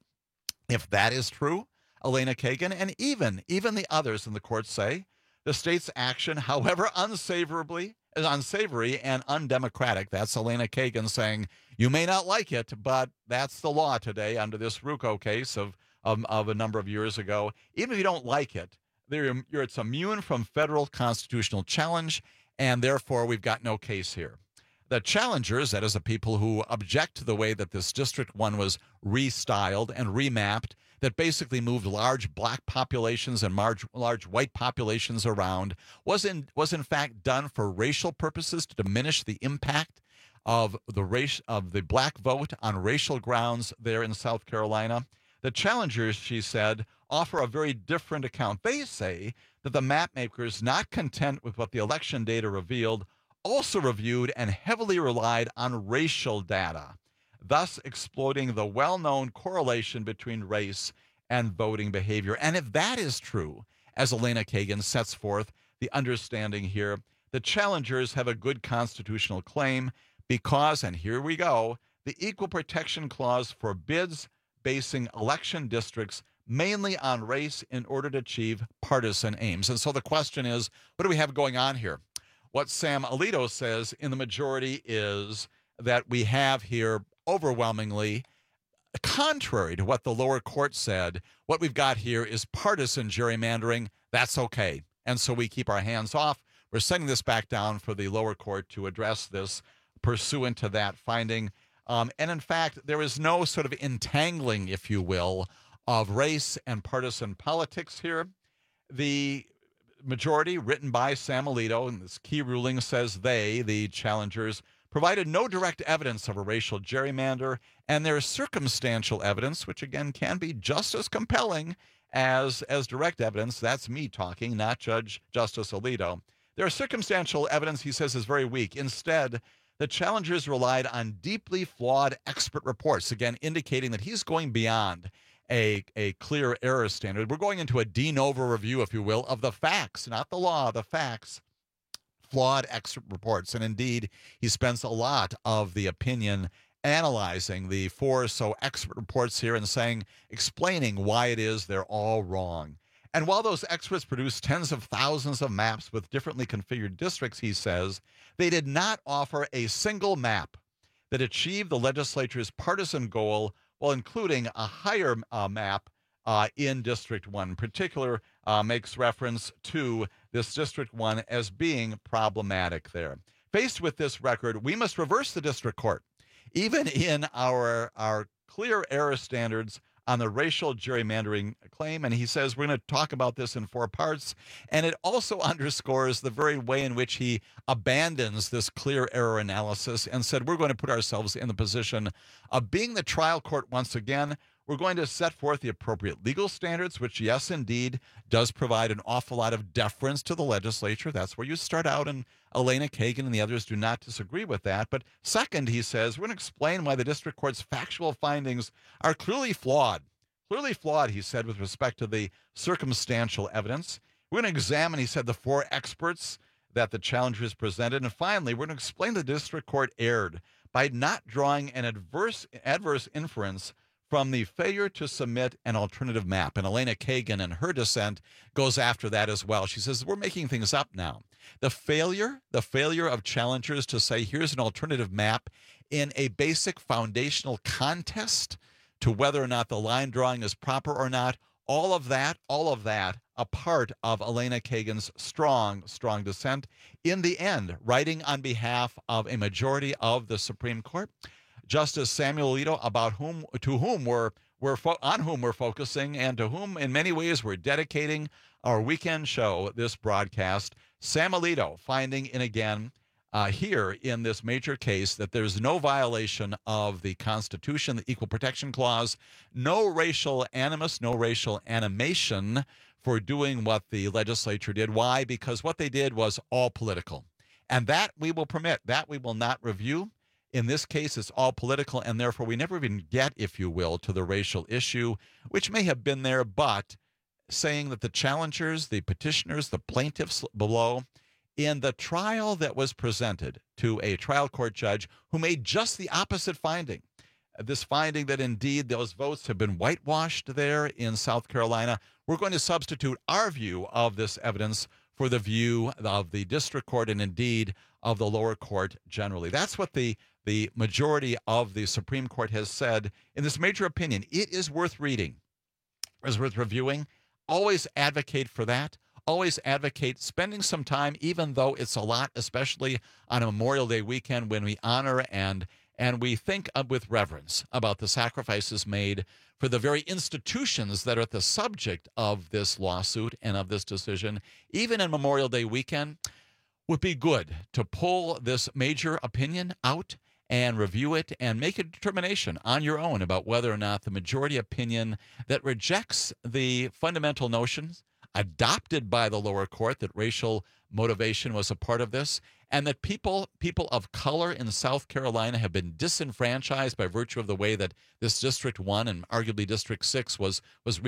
If that is true, Elena Kagan, and even, even the others in the court say, the state's action, however unsavourably, unsavory and undemocratic, that's Elena Kagan saying, you may not like it, but that's the law today under this Ruocco case of, of, of a number of years ago. Even if you don't like it, you're, it's immune from federal constitutional challenge, and therefore we've got no case here. The challengers, that is the people who object to the way that this District one was restyled and remapped, that basically moved large black populations and large, large white populations around, was in, was in fact done for racial purposes to diminish the impact of the race of the black vote on racial grounds there in South Carolina. The challengers, she said, offer a very different account. They say that the map makers, not content with what the election data revealed, also reviewed and heavily relied on racial data, thus exploiting the well-known correlation between race and voting behavior. And if that is true, as Elena Kagan sets forth the understanding here, the challengers have a good constitutional claim because, and here we go, the Equal Protection Clause forbids basing election districts mainly on race in order to achieve partisan aims. And so the question is, what do we have going on here? What Sam Alito says in the majority is that we have here overwhelmingly, contrary to what the lower court said, what we've got here is partisan gerrymandering. That's okay. And so we keep our hands off. We're sending this back down for the lower court to address this pursuant to that finding. Um, and in fact, there is no sort of entangling, if you will, of race and partisan politics here. The majority, written by Sam Alito, and this key ruling says they, the challengers, provided no direct evidence of a racial gerrymander, and there is circumstantial evidence, which again can be just as compelling as, as direct evidence. That's me talking, not Judge Justice Alito. Their circumstantial evidence, he says, is very weak. Instead, the challengers relied on deeply flawed expert reports, again, indicating that he's going beyond a, a clear error standard. We're going into a de novo review, if you will, of the facts, not the law, the facts, flawed expert reports. And indeed, he spends a lot of the opinion analyzing the four or so expert reports here and saying, explaining why it is they're all wrong. And while those experts produced tens of thousands of maps with differently configured districts, he says, they did not offer a single map that achieved the legislature's partisan goal while including a higher uh, map uh, in District one. In particular, uh, makes reference to this District one as being problematic there. Faced with this record, we must reverse the district court. Even in our, our clear error standards on the racial gerrymandering claim, and he says we're going to talk about this in four parts, and it also underscores the very way in which he abandons this clear error analysis and said we're going to put ourselves in the position of being the trial court once again. We're going to set forth the appropriate legal standards, which, yes, indeed, does provide an awful lot of deference to the legislature. That's where you start out, and Elena Kagan and the others do not disagree with that. But second, he says, we're going to explain why the district court's factual findings are clearly flawed. Clearly flawed, he said, with respect to the circumstantial evidence. We're going to examine, he said, the four experts that the challengers presented. And finally, we're going to explain the district court erred by not drawing an adverse adverse inference from the failure to submit an alternative map. And Elena Kagan, in her dissent, goes after that as well. She says, we're making things up now. The failure, the failure of challengers to say, here's an alternative map in a basic foundational contest to whether or not the line drawing is proper or not, all of that, all of that, a part of Elena Kagan's strong, strong dissent. In the end, writing on behalf of a majority of the Supreme Court, Justice Samuel Alito, about whom, to whom we're, we're fo- on whom we're focusing, and to whom, in many ways, we're dedicating our weekend show, this broadcast. Sam Alito finding, in again, uh, here in this major case, that there's no violation of the Constitution, the Equal Protection Clause, no racial animus, no racial animation for doing what the legislature did. Why? Because what they did was all political, and that we will permit. That we will not review. In this case, it's all political, and therefore we never even get, if you will, to the racial issue, which may have been there, but saying that the challengers, the petitioners, the plaintiffs below, in the trial that was presented to a trial court judge who made just the opposite finding, this finding that indeed those votes have been whitewashed there in South Carolina, we're going to substitute our view of this evidence for the view of the district court and indeed of the lower court generally. That's what the The majority of the Supreme Court has said in this major opinion. It is worth reading. It is worth reviewing. Always advocate for that. Always advocate spending some time, even though it's a lot, especially on a Memorial Day weekend when we honor and and we think of, with reverence about the sacrifices made for the very institutions that are at the subject of this lawsuit and of this decision. Even in Memorial Day weekend, would be good to pull this major opinion out and review it and make a determination on your own about whether or not the majority opinion that rejects the fundamental notions adopted by the lower court, that racial motivation was a part of this, and that people people of color in South Carolina have been disenfranchised by virtue of the way that this District one and arguably District six was, was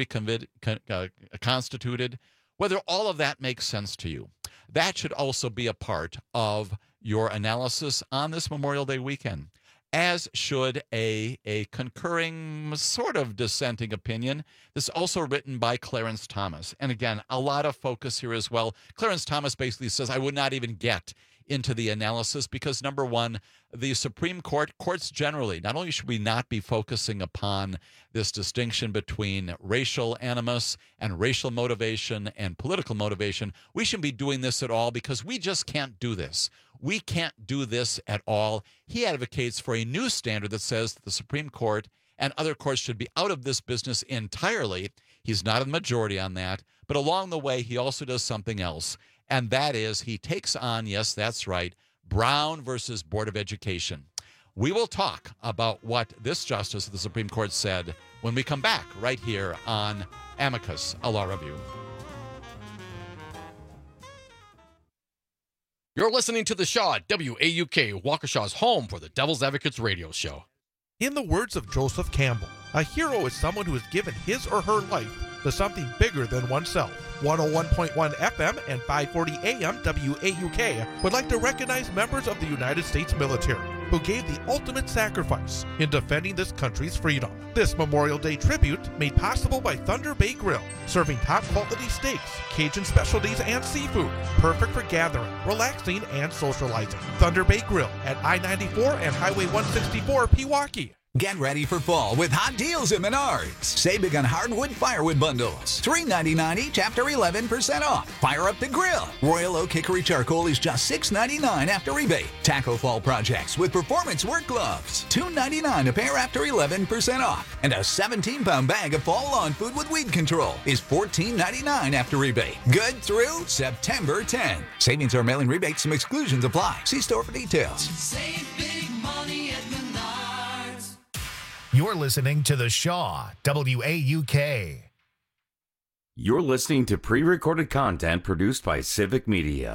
reconstituted, whether all of that makes sense to you. That should also be a part of your analysis on this Memorial Day weekend, as should a, a concurring, sort of dissenting opinion that's also written by Clarence Thomas. And again, a lot of focus here as well. Clarence Thomas basically says, I would not even get into the analysis because, number one, the Supreme Court, courts generally, not only should we not be focusing upon this distinction between racial animus and racial motivation and political motivation, we shouldn't be doing this at all because we just can't do this. We can't do this at all. He advocates for a new standard that says that the Supreme Court and other courts should be out of this business entirely. He's not a majority on that, but along the way, he also does something else. And that is he takes on, yes, that's right, Brown versus Board of Education. We will talk about what this justice of the Supreme Court said when we come back right here on Amicus, a Law Review. You're listening to The Shaw at W A U K, Waukesha's home for the Devil's Advocates radio show. In the words of Joseph Campbell, a hero is someone who has given his or her life to something bigger than oneself. one oh one point one F M and five forty A M W A U K would like to recognize members of the United States military who gave the ultimate sacrifice in defending this country's freedom. This Memorial Day tribute made possible by Thunder Bay Grill, serving top quality steaks, Cajun specialties, and seafood. Perfect for gathering, relaxing, and socializing. Thunder Bay Grill at I ninety-four and Highway one sixty-four, Pewaukee. Get ready for fall with hot deals at Menards. Save big on hardwood firewood bundles. three ninety-nine each after eleven percent off. Fire up the grill. Royal Oak Hickory Charcoal is just six ninety-nine after rebate. Taco Fall projects with performance work gloves. two ninety-nine a pair after eleven percent off. And a seventeen pound bag of fall lawn food with weed control is fourteen ninety-nine after rebate. Good through September tenth. Savings are mailing rebates. Some exclusions apply. See store for details. Save big money at Menards. You're listening to The Shaw, W A U K. You're listening to pre-recorded content produced by Civic Media.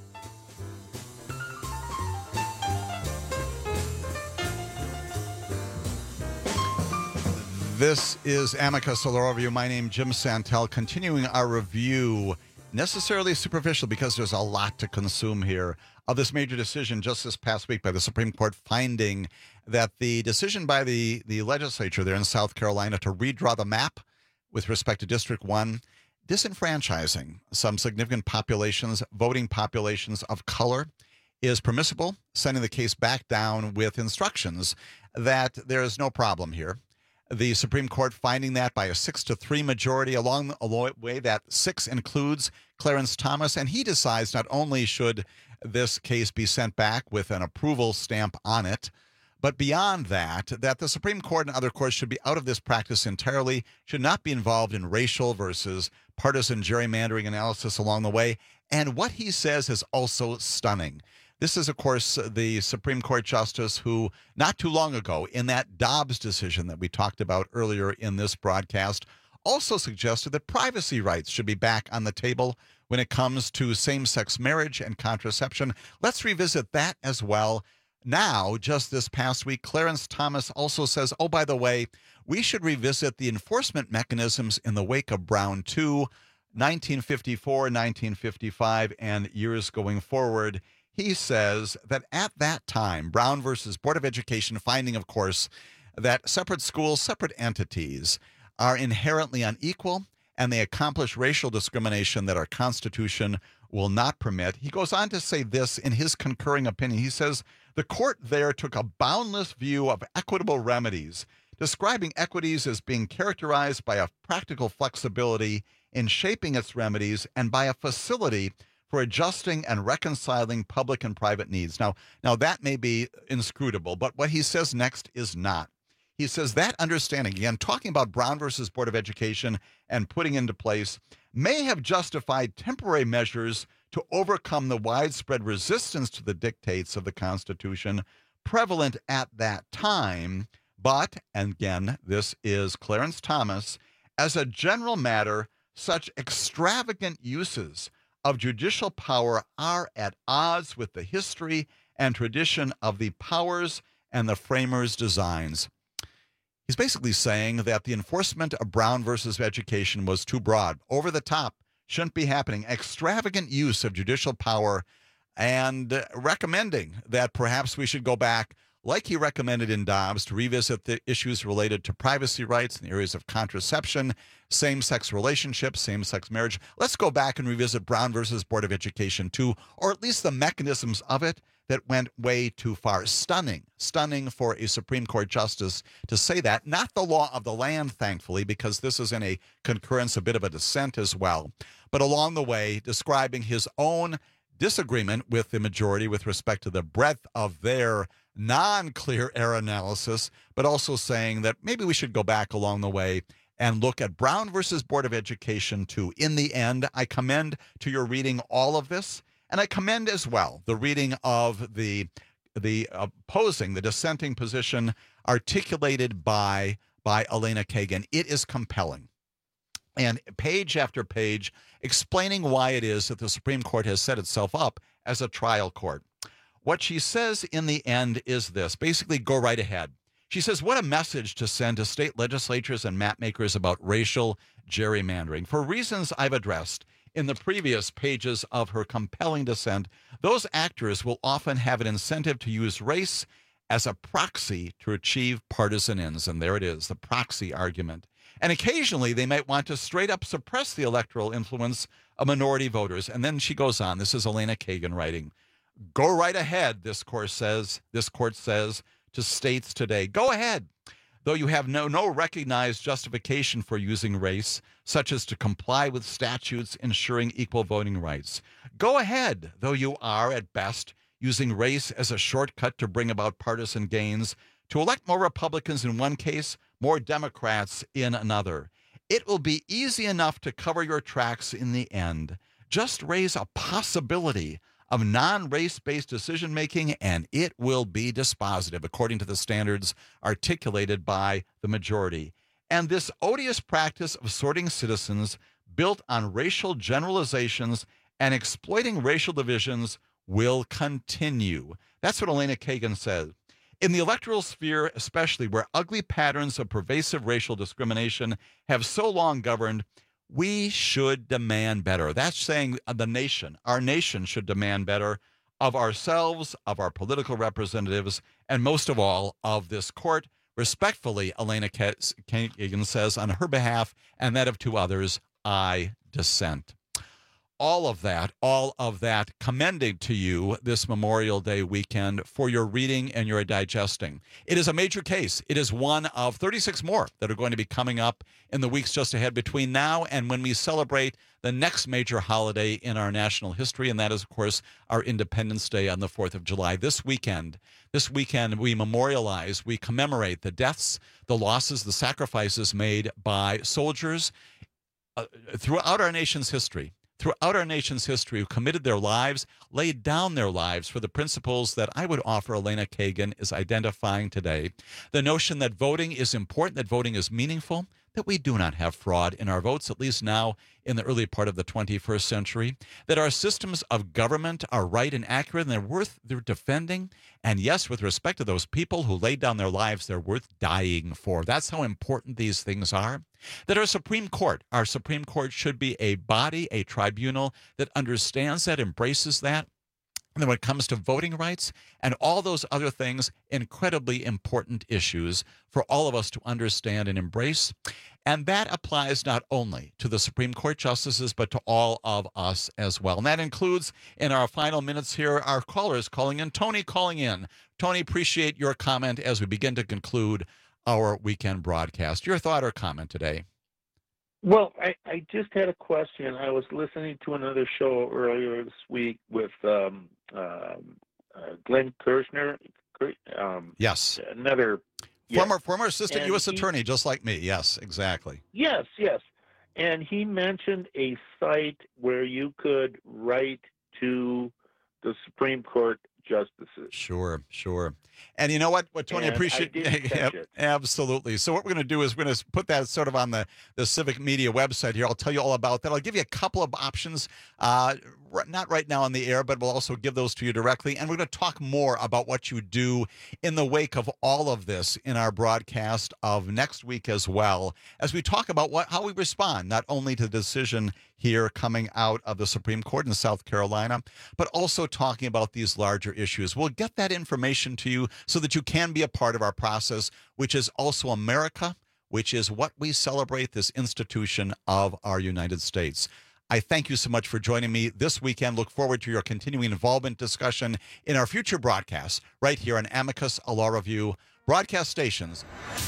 This is Amicus, a law review. My name is Jim Santel, continuing our review, necessarily superficial because there's a lot to consume here, of this major decision just this past week by the Supreme Court, finding that the decision by the, the legislature there in South Carolina to redraw the map with respect to District one, disenfranchising some significant populations, voting populations of color, is permissible, sending the case back down with instructions that there is no problem here. The Supreme Court finding that by a six to three majority, along the way that six includes Clarence Thomas, and he decides not only should this case be sent back with an approval stamp on it, but beyond that, that the Supreme Court and other courts should be out of this practice entirely, should not be involved in racial versus partisan gerrymandering analysis along the way. And what he says is also stunning. This is, of course, the Supreme Court Justice who, not too long ago, in that Dobbs decision that we talked about earlier in this broadcast, also suggested that privacy rights should be back on the table when it comes to same-sex marriage and contraception. Let's revisit that as well. Now, just this past week, Clarence Thomas also says, oh, by the way, we should revisit the enforcement mechanisms in the wake of Brown two, nineteen fifty-four, nineteen fifty-five, and years going forward. He says that at that time, Brown versus Board of Education, finding, of course, that separate schools, separate entities are inherently unequal, and they accomplish racial discrimination that our Constitution will not permit. He goes on to say this in his concurring opinion. He says, the court there took a boundless view of equitable remedies, describing equities as being characterized by a practical flexibility in shaping its remedies and by a facility for adjusting and reconciling public and private needs. Now, now that may be inscrutable, but what he says next is not. He says that understanding, again, talking about Brown versus Board of Education and putting into place, may have justified temporary measures to overcome the widespread resistance to the dictates of the Constitution prevalent at that time. But, and again, this is Clarence Thomas, as a general matter, such extravagant uses of judicial power are at odds with the history and tradition of the powers and the framers' designs. He's basically saying that the enforcement of Brown versus Education was too broad, over the top, shouldn't be happening. Extravagant use of judicial power, and recommending that perhaps we should go back, like he recommended in Dobbs, to revisit the issues related to privacy rights in the areas of contraception, same-sex relationships, same-sex marriage. Let's go back and revisit Brown versus Board of Education too, or at least the mechanisms of it that went way too far. Stunning, stunning for a Supreme Court justice to say that. Not the law of the land, thankfully, because this is in a concurrence, a bit of a dissent as well. But along the way, describing his own disagreement with the majority with respect to the breadth of their non-clear air analysis, but also saying that maybe we should go back along the way and look at Brown versus Board of Education too. In the end, I commend to your reading all of this, and I commend as well the reading of the the opposing, the dissenting position articulated by by Elena Kagan. It is compelling. And page after page explaining why it is that the Supreme Court has set itself up as a trial court. What she says in the end is this, basically, go right ahead. She says, what a message to send to state legislatures and mapmakers about racial gerrymandering. For reasons I've addressed in the previous pages of her compelling dissent, those actors will often have an incentive to use race as a proxy to achieve partisan ends. And there it is, the proxy argument. And occasionally they might want to straight up suppress the electoral influence of minority voters. And then she goes on. This is Elena Kagan writing. Go right ahead, this court says, this court says to states today. Go ahead. Though you have no, no recognized justification for using race, such as to comply with statutes ensuring equal voting rights. Go ahead, though you are, at best, using race as a shortcut to bring about partisan gains, to elect more Republicans in one case, more Democrats in another. It will be easy enough to cover your tracks in the end. Just raise a possibility of non-race-based decision-making, and it will be dispositive, according to the standards articulated by the majority. And this odious practice of sorting citizens built on racial generalizations and exploiting racial divisions will continue. That's what Elena Kagan said. In the electoral sphere, especially where ugly patterns of pervasive racial discrimination have so long governed, we should demand better. That's saying the nation, our nation should demand better of ourselves, of our political representatives, and most of all, of this court. Respectfully, Elena Kagan says, on her behalf and that of two others, I dissent. All of that, all of that commending to you this Memorial Day weekend for your reading and your digesting. It is a major case. It is one of thirty-six more that are going to be coming up in the weeks just ahead between now and when we celebrate the next major holiday in our national history, and that is, of course, our Independence Day on the fourth of July. This weekend, this weekend we memorialize, we commemorate the deaths, the losses, the sacrifices made by soldiers uh, throughout our nation's history. Throughout our nation's history, who committed their lives, laid down their lives for the principles that I would offer Elena Kagan is identifying today. The notion that voting is important, that voting is meaningful, that we do not have fraud in our votes, at least now in the early part of the twenty-first century, that our systems of government are right and accurate and they're worth their defending. And yes, with respect to those people who laid down their lives, they're worth dying for. That's how important these things are. That our Supreme Court, our Supreme Court should be a body, a tribunal that understands that, embraces that. And then when it comes to voting rights and all those other things, incredibly important issues for all of us to understand and embrace. And that applies not only to the Supreme Court justices, but to all of us as well. And that includes, in our final minutes here, our callers calling in. Tony calling in. Tony, appreciate your comment as we begin to conclude our weekend broadcast. Your thought or comment today? Well, I, I just had a question. I was listening to another show earlier this week with um, um, uh, Glenn Kirshner. Um, yes. Another former yes. former assistant and U S he, attorney, just like me. Yes, exactly. Yes, yes. And he mentioned a site where you could write to the Supreme Court justices. Sure, sure. And you know what, what Tony, and appreciate yeah, absolutely. So what we're going to do is we're going to put that sort of on the, the Civic Media website here. I'll tell you all about that. I'll give you a couple of options, uh, not right now on the air, but we'll also give those to you directly. And we're going to talk more about what you do in the wake of all of this in our broadcast of next week as well, as we talk about what how we respond, not only to the decision here coming out of the Supreme Court in South Carolina, but also talking about these larger issues. We'll get that information to you so that you can be a part of our process, which is also America, which is what we celebrate, this institution of our United States. I thank you so much for joining me this weekend. Look forward to your continuing involvement, discussion in our future broadcasts right here on Amicus, a Law Review broadcast stations.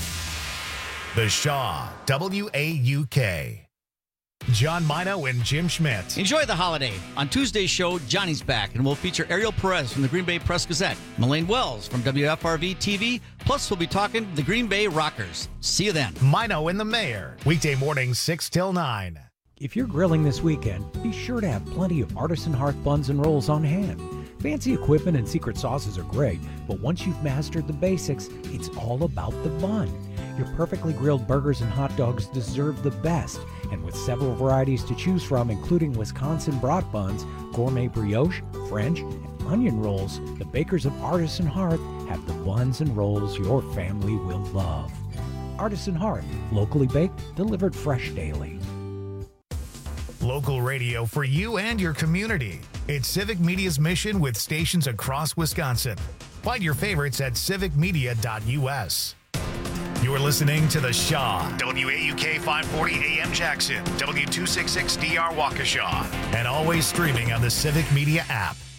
The Shaw, W A U K. John Mino and Jim Schmidt. Enjoy the holiday. On Tuesday's show, Johnny's back, and we'll feature Ariel Perez from the Green Bay Press-Gazette, Melaine Wells from W F R V T V, plus we'll be talking the Green Bay Rockers. See you then. Mino and the Mayor, weekday mornings six till nine. If you're grilling this weekend, be sure to have plenty of artisan hearth buns and rolls on hand. Fancy equipment and secret sauces are great, but once you've mastered the basics, it's all about the bun. Your perfectly grilled burgers and hot dogs deserve the best. And with several varieties to choose from, including Wisconsin brat buns, gourmet brioche, French, and onion rolls, the bakers of Artisan Hearth have the buns and rolls your family will love. Artisan Hearth, locally baked, delivered fresh daily. Local radio for you and your community. It's Civic Media's mission with stations across Wisconsin. Find your favorites at civic media dot U S. You're listening to The Shaw, W A U K five forty A M Jackson, W two sixty-six D R Waukesha, and always streaming on the Civic Media app.